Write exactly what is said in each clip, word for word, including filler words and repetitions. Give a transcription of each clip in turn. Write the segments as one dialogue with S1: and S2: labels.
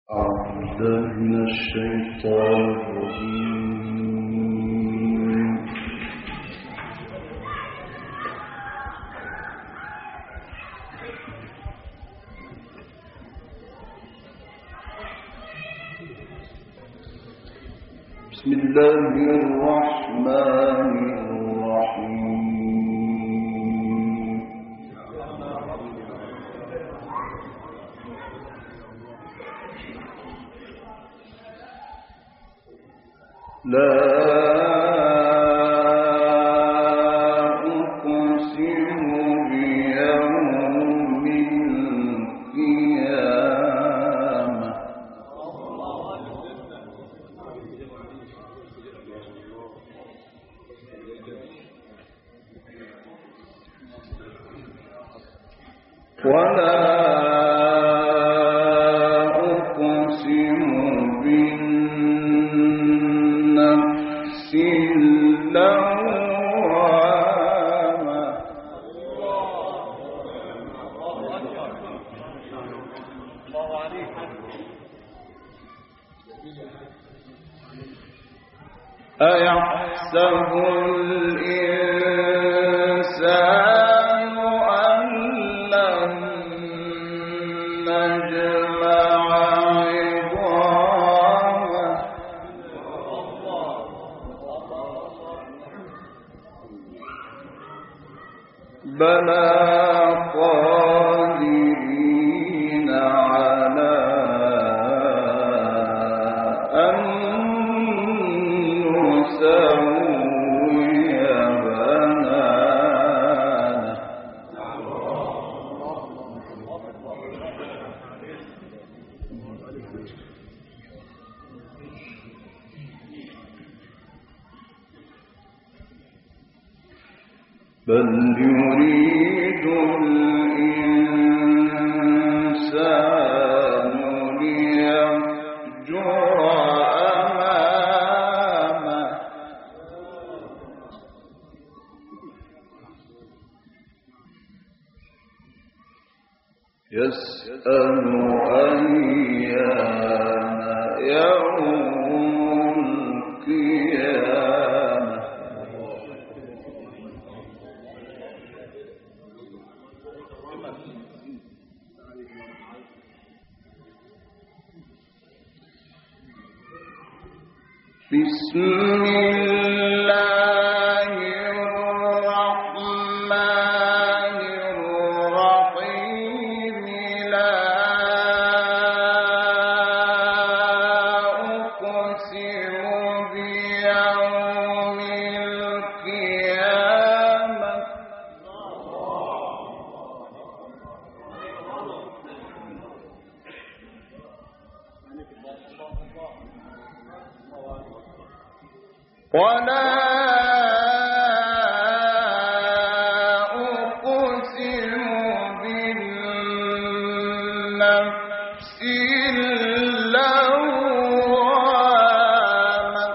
S1: أعوذ بالله من الشيطان الرجيم. بسم الله الرحمن الرحيم. لا أقسم بيوم القيامة ولا أقسم بالنفس اللوامة أيحسب الإنسان أن لن نجمع عظامه بلى قادرين على أن نسوي بنانه بل يريد الإنسان ليفجر أمامه يسأل أيان يوم القيامة بسم الله الرحمن الرحيم لا أقسم بيوم القيامة ولا أقسم بالنفس اللوامة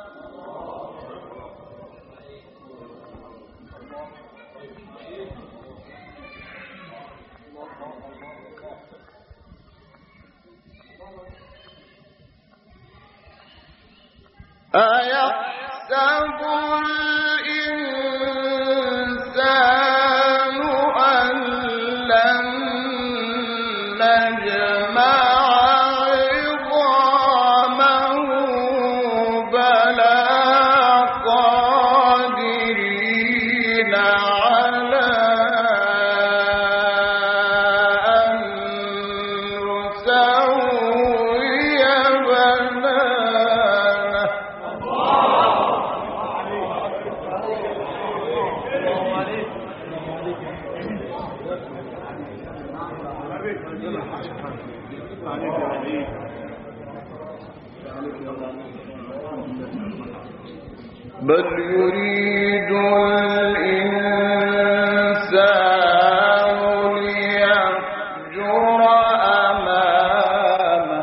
S1: أيحسب الإنسان أن لن نجمع عظامه بلى قادرين على أن نسوي بنانه بل يريد الإنسان ليفجر أمامه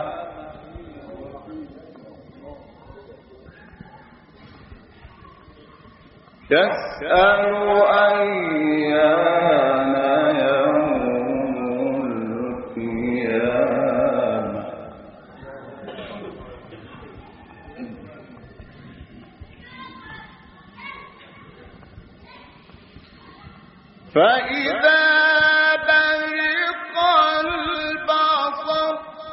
S1: يسأل أيان يوم القيامة فإذا برق البصر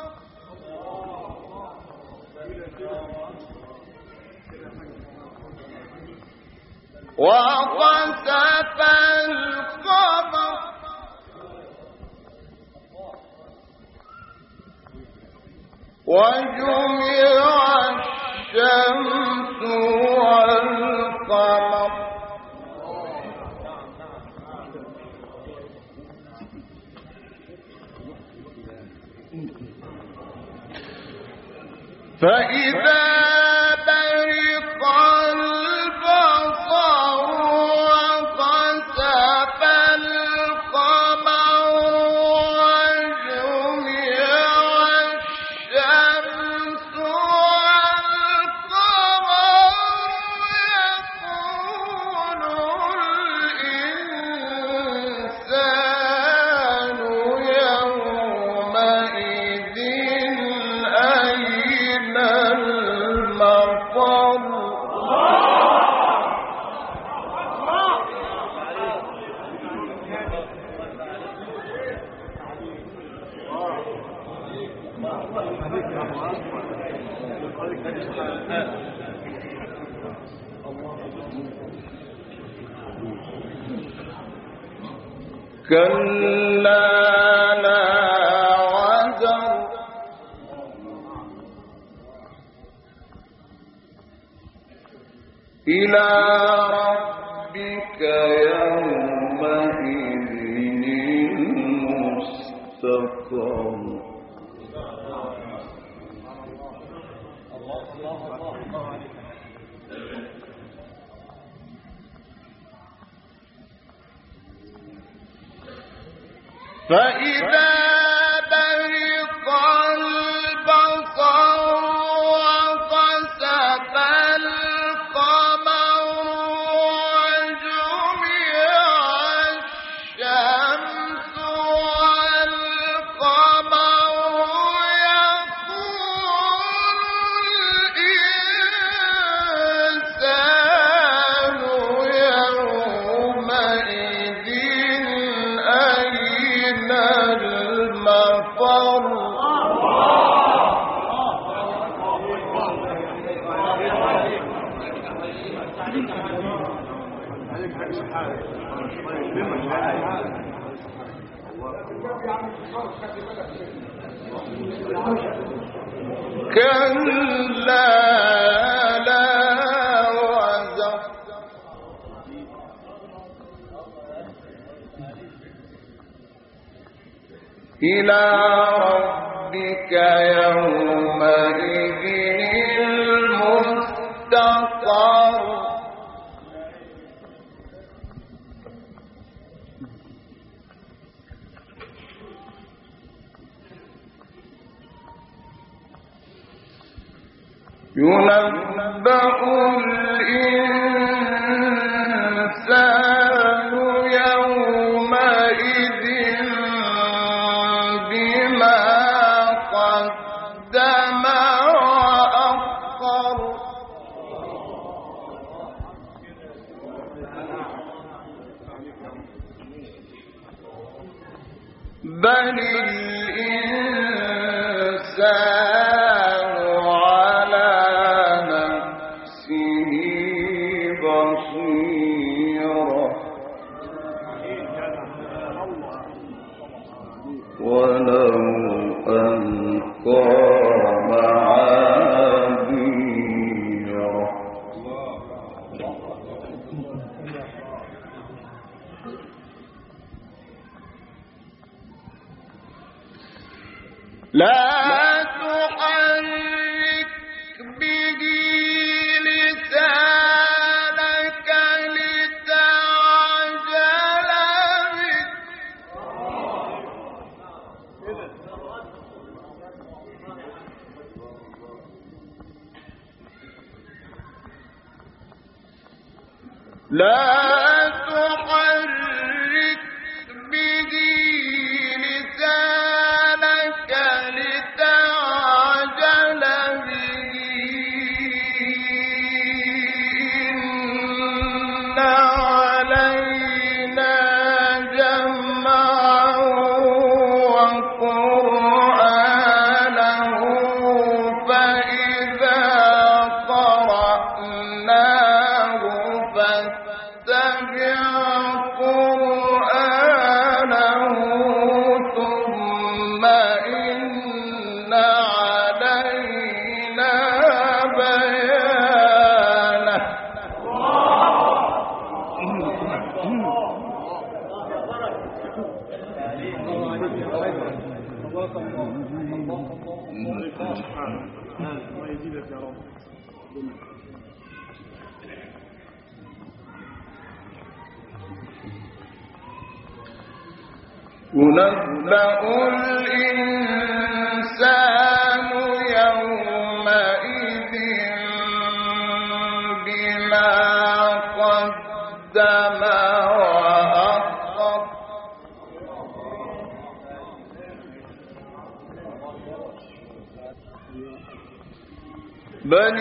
S1: وخسف القمر وجمع الشمس والقمر فإذا برق البصر وخسف القمر وجمع الشمس والقمر كلا لا وزر إلى ربك يومئذ المستقر فإذا برق البصر وخسف القمر وجمع الشمس والقمر يقول الإنسان يومئذ أين المفر كلا لا وزر إلى ربك يومئذ المستقر ينبأ الإنسان يومئذ بما قدم وأخر بل الإنسان على نفسه بصيرة ولو ألقى معاذيره لا تحرك به لسانك لتعجل به لا تحرك به لسانك لتعجل به إن علينا
S2: الله يزيدك يا رب.
S1: ينبأ الإنسان يومئذ بما قدم وأخر بل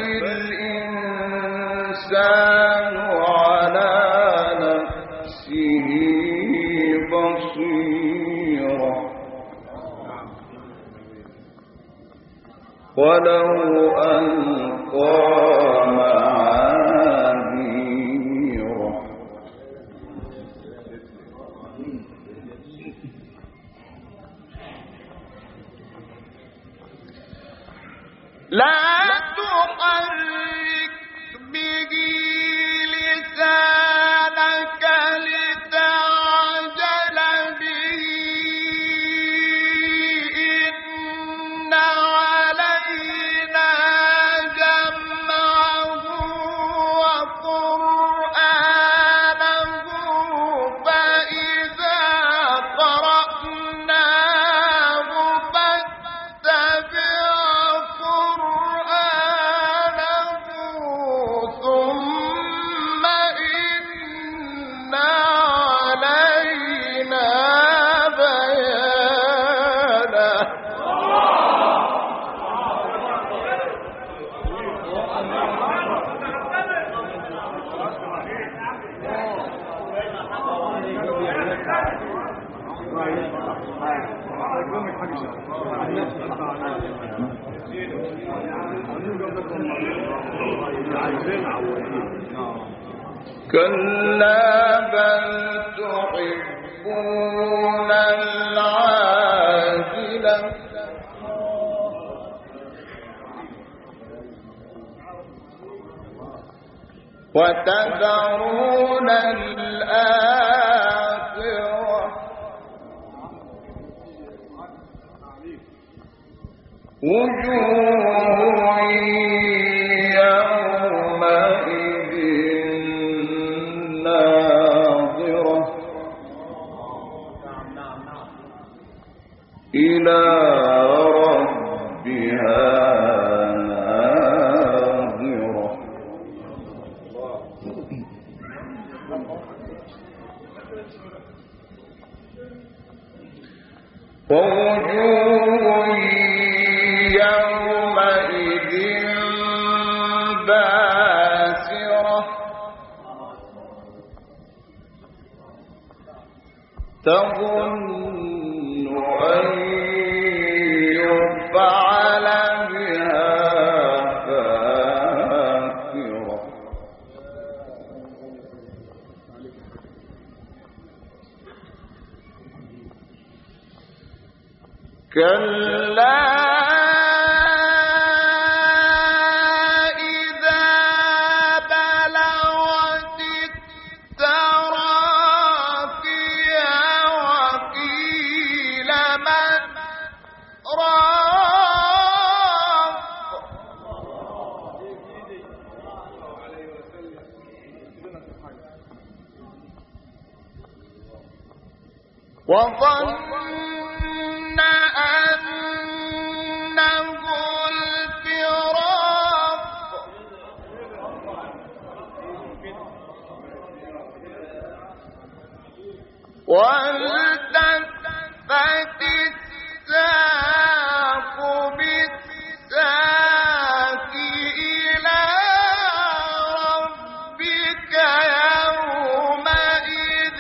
S1: الإنسان على نفسه بصيرة ولو ألقى معاذيره لا تحرك به لسانك لتعجل به إن علينا جمعه وقرآنه فإذا قرأناه فاتبع قرآنه ثم إن علينا بيانه كلا بل تحبون العاجلة وتذرون الآخرة وجوه يومئذ ناظرة إلى ربها ناظرة ووجوه يومئذ باسرة تظن أن يفعل بها فاقرة كلا إذا بلغت التراقي وقيل من راق وظن أنه الفراق والتفت الساق بالساق إلى ربك يومئذ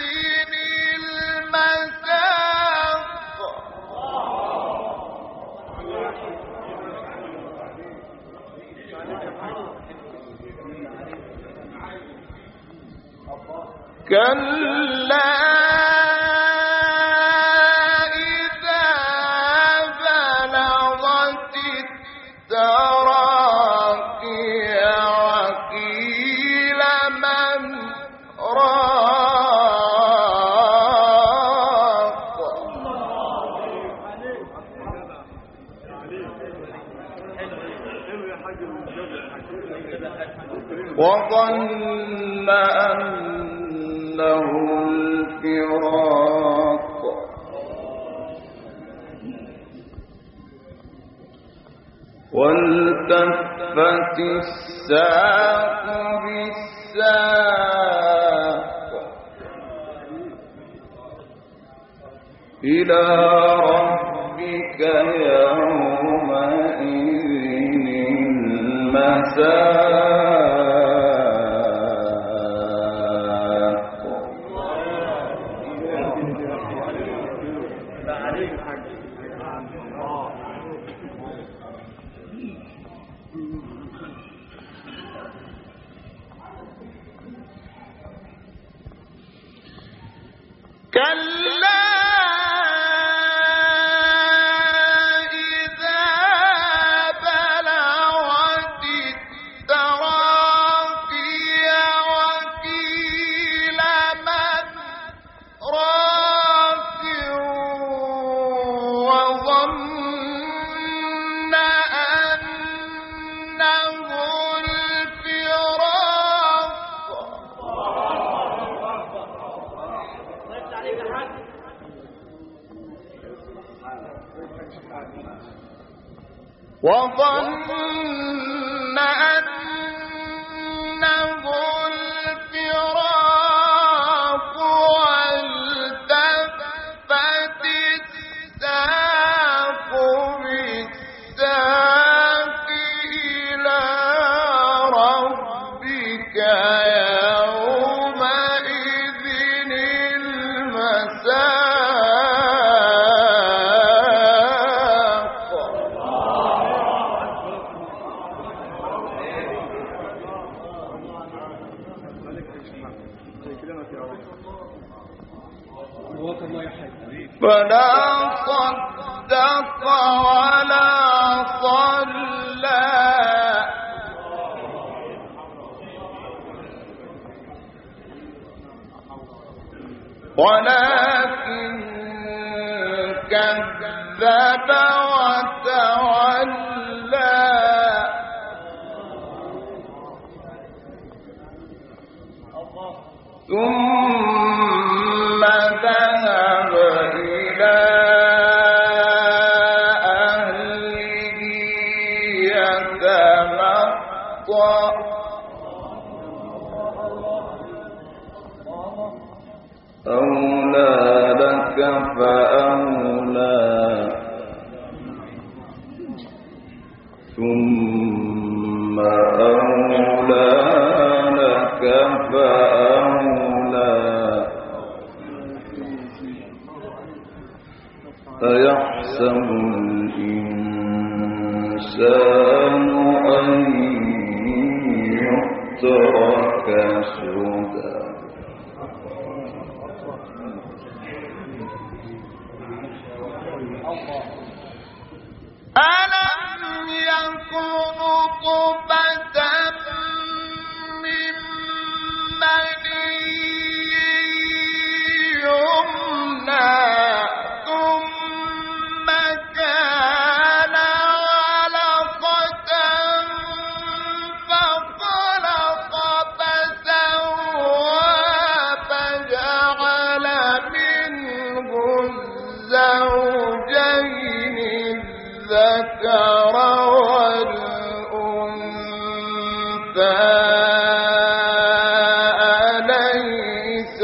S1: المساق كلا إذا بلغت التراقي وقيل من راق وظن أنه الفراق والتفت الساق بالساق إلى ربك يومئذ المساق كلا إذا بلغت التراقي وقيل من راق وظن أنه الفراق وظن أنه الفراق والتفت الساق بالساق إلى ربك يومئذ المساق فلا صدق ولا صلى ولكن كذب وتولى ثم ذهب إلى أهله يتمطى أولى لك فأولى ثم أولى لك فأولى أيحسب الإنسان أن يترك سدى ألم يكن نطفة من مني يمنى ثم كان علقة فخلق فسوى فجعل منه الزوجين الذكر والأنثى أليس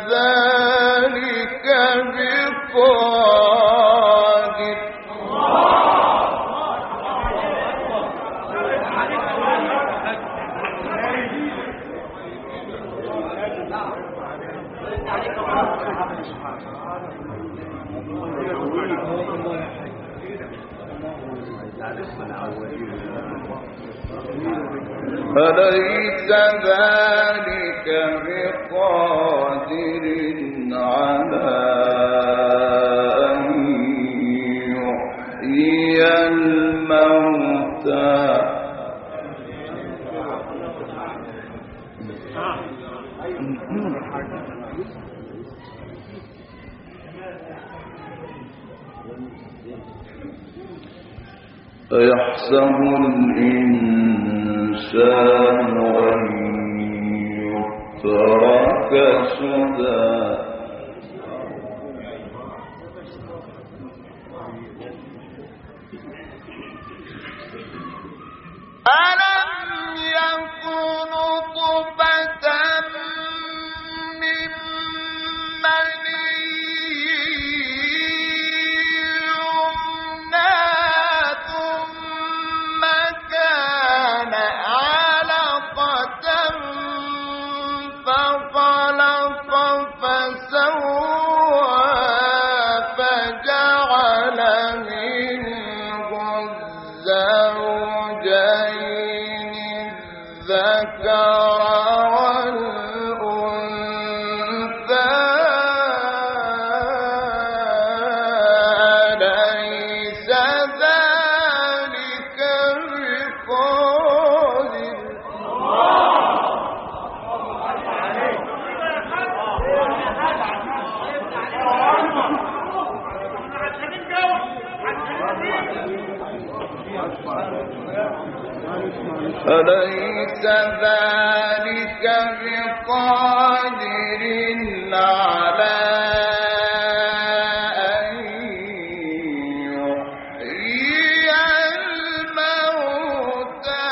S1: ذلك بقادر أليس ذلك بقادر على أن يحيي الموتى أيحسب الإنسان أن يترك سدى
S2: ألم يكن نطفة من مني يمنى ثم كان علقة فخلق فسوى فجعل منه الزوجين الذكر والأنثى أليس ذلك بقادر أليس ذلك بقادر على أن يحيي الموتى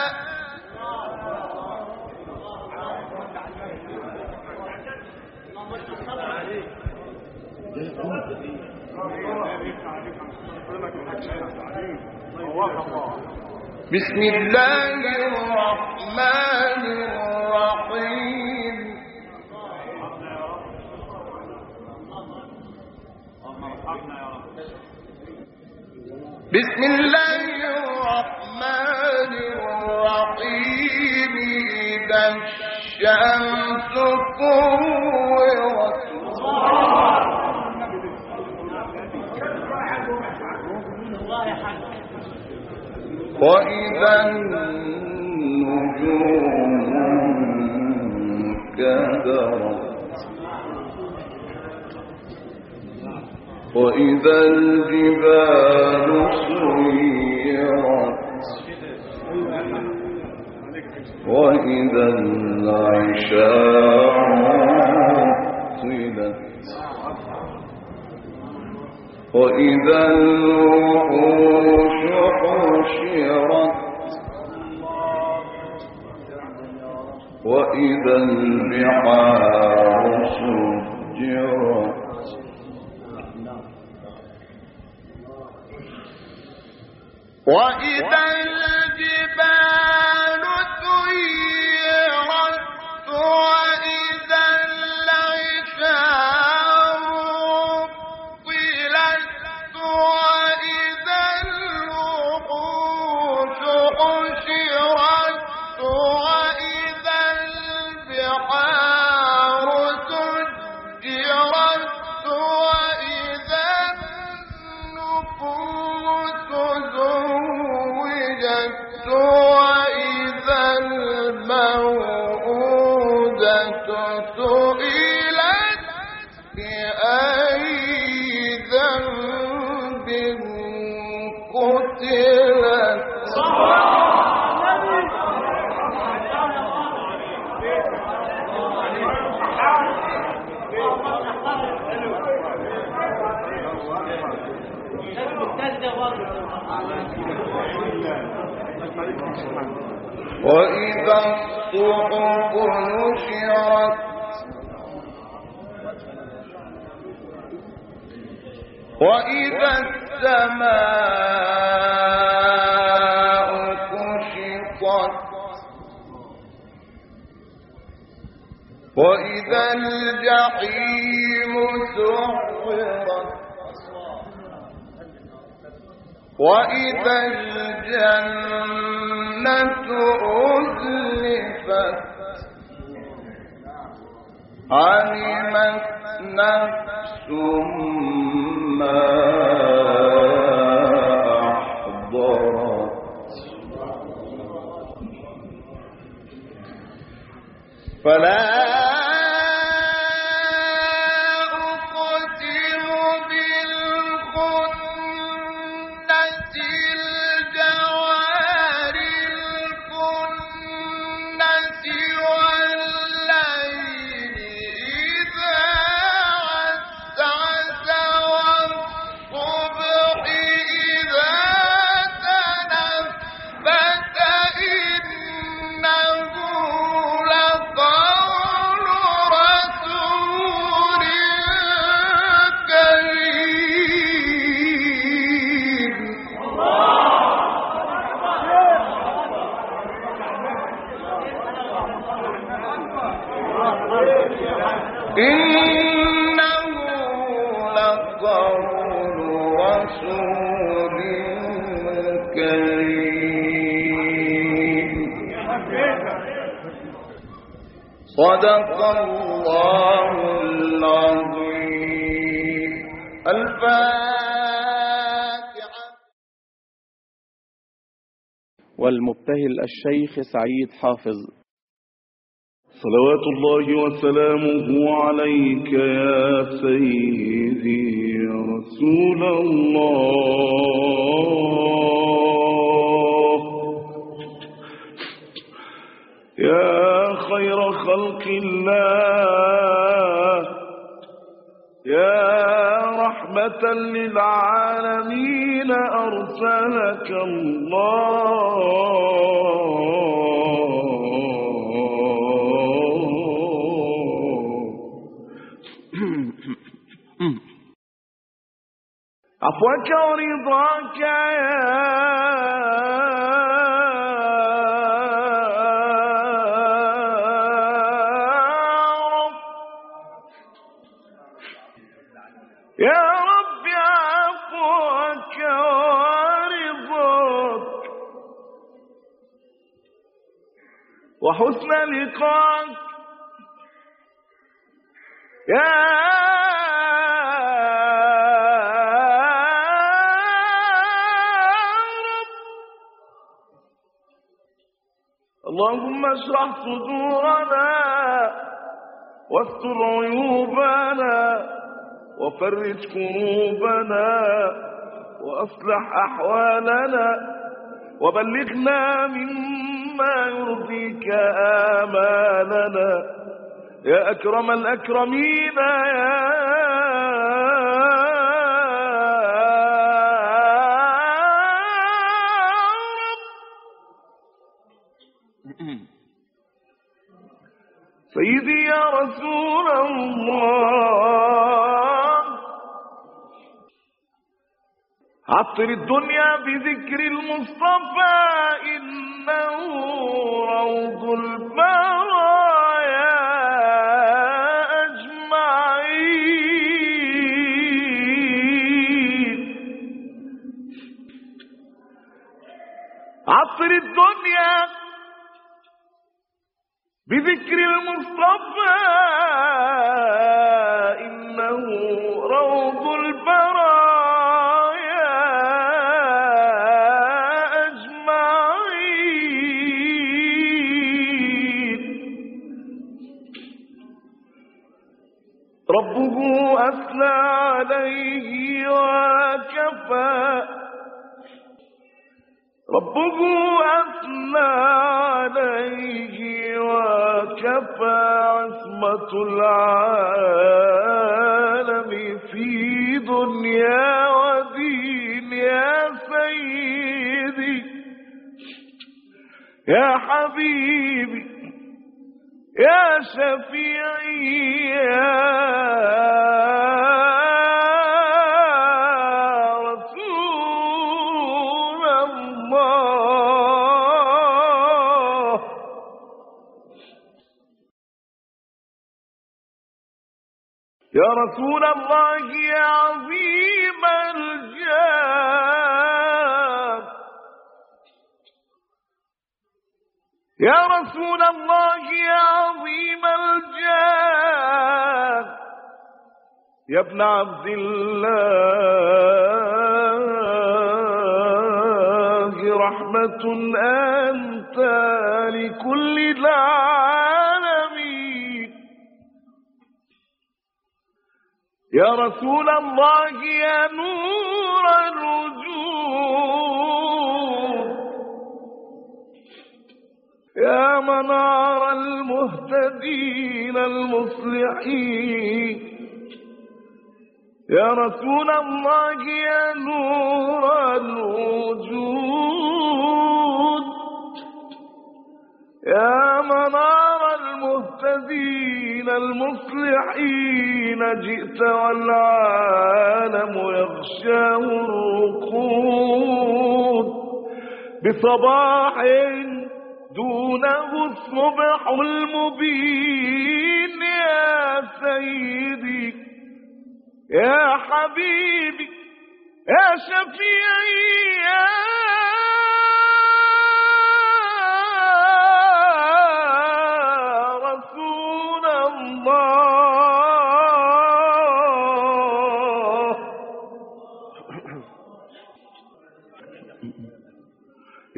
S2: بسم الله الرحمن الرحيم بسم الله الرحمن الرحيم إذا الشمس كورت وإذا النجوم انكدرت وإذا الجبال سيرت وإذا العشار عطلت وإذا الوحوش حشرت وإذا البحار سجرت وإذا الجبال سيرت وإذا العشار عطلت وإذا الوحوش حشرت وإذا البحار سجرت وإذا النفوس زوجت وإذا الموءودة سئلت بأي ذنب قتلت وإذا الصحف نشرت وإذا السماء كشطت وإذا الجحيم سعرت وإذا الجنة أزلفت علمت نفس ما أحضرت فلا أقسم بالخنس صدق الله العظيم. الفاتحة.
S3: والمبتهل الشيخ سعيد حافظ.
S1: صلوات الله وسلامه عليك يا سيدي يا رسول الله، يا خير خلق الله، يا رحمة للعالمين أرسلك الله. عفوك ورضاك يا رب، يا رب عفوك ورضاك وحسن لقاك يا اللهم اشرح صدورنا واستر عيوبنا وفرج كروبنا وأصلح أحوالنا وبلغنا مما يرضيك آمالنا يا أكرم الأكرمين يا سيدي يا رسول الله. عطر الدنيا بذكر المصطفى إنه روض البرايا أجمعين. عطر الدنيا بذكر المصطفى إنه روض البرايا أجمعين. ربه أثنى عليه وكفى، ربه أثنى عليه وكفى عصمة العالم في دنيا ودين. يا سيدي يا حبيبي يا شفيعي يا يا رسول الله يا عظيم الجاه، يا رسول الله يا عظيم الجاه، يا ابن عبد الله رحمة أنت لكل العالمين. يا رسول الله يا نور الوجود، يا منار المهتدين المصلحين. يا رسول الله يا نور الوجود، يا منار المهتدين المصلحين. جئت والعالم يغشاه الرقود بصباح دونه الصبح المبين. يا سيدي يا حبيبي يا شفيعي يا رسول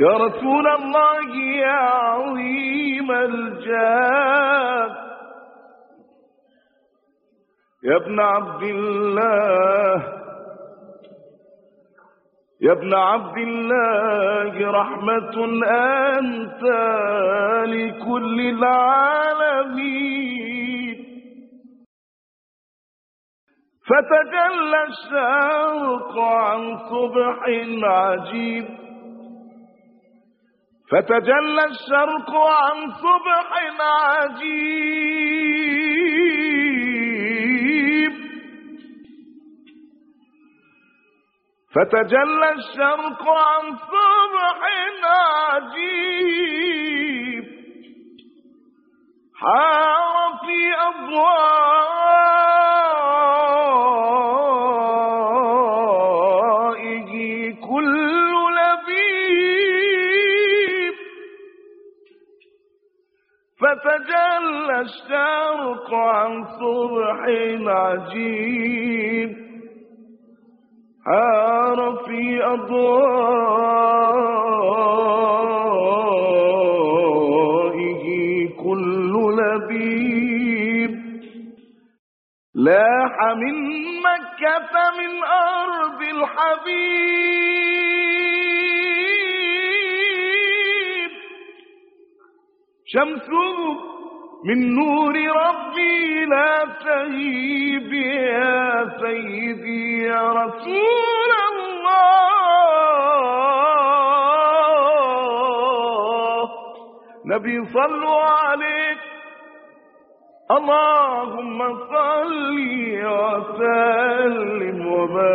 S1: يا رسول الله يا عظيم الجاه يا ابن عبد الله يا ابن عبد الله رحمة أنت لكل العالمين فتجلى الشرق عن صبح عجيب فتجلى الشرق عن صبح عجيب فتجلى الشرق عن صبح عجيب حار في أضوائه كل لبيب فتجلى الشرق عن صبح عجيب حار في أضوائه كل لبيب لاح من مكة من أرض الحبيب شمسه من نور ربي لا تهيب يا سيدي يا رسول الله نبي صلوا عليك اللهم صل وسلم وبارك